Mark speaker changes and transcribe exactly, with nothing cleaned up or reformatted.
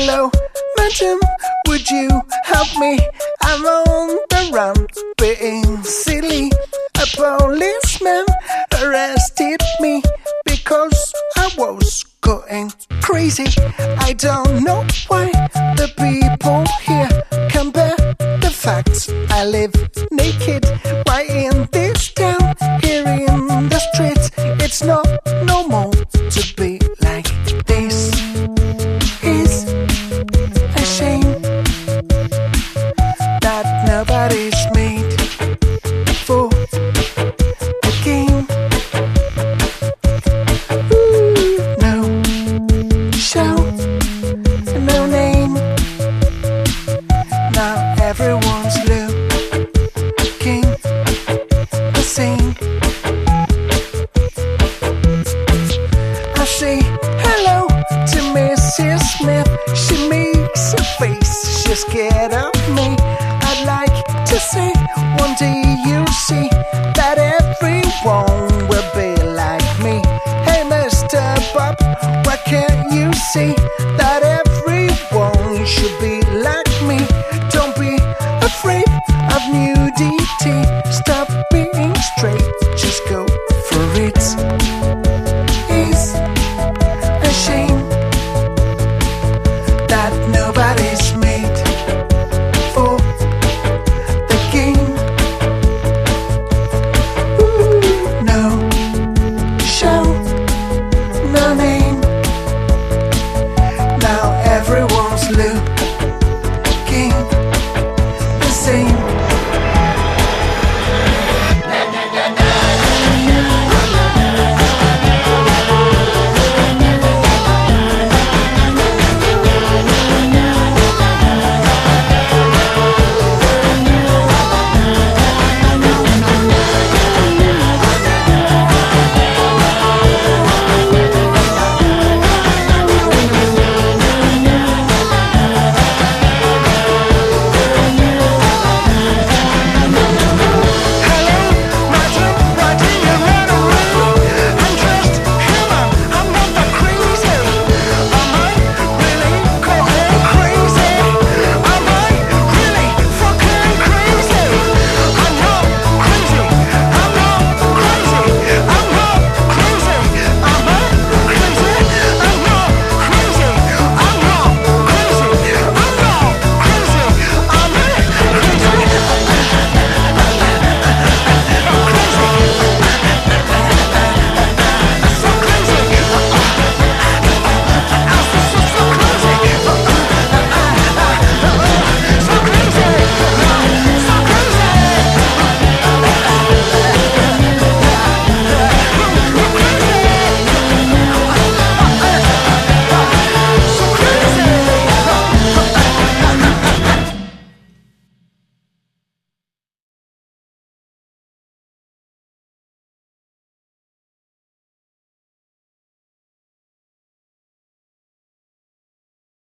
Speaker 1: Hello, madam, would you help me? I'm on the run, being silly. A policeman arrested me because I was going crazy. I don't know why the people here compare the facts. I live naked, why in this town, here in the streets, it's not normal to be like this. It's a shame that nobody's made for the game. Ooh, no show, no name. Now everyone's looking the same. I say hello to Missus Smith. She makes a face, she's scared of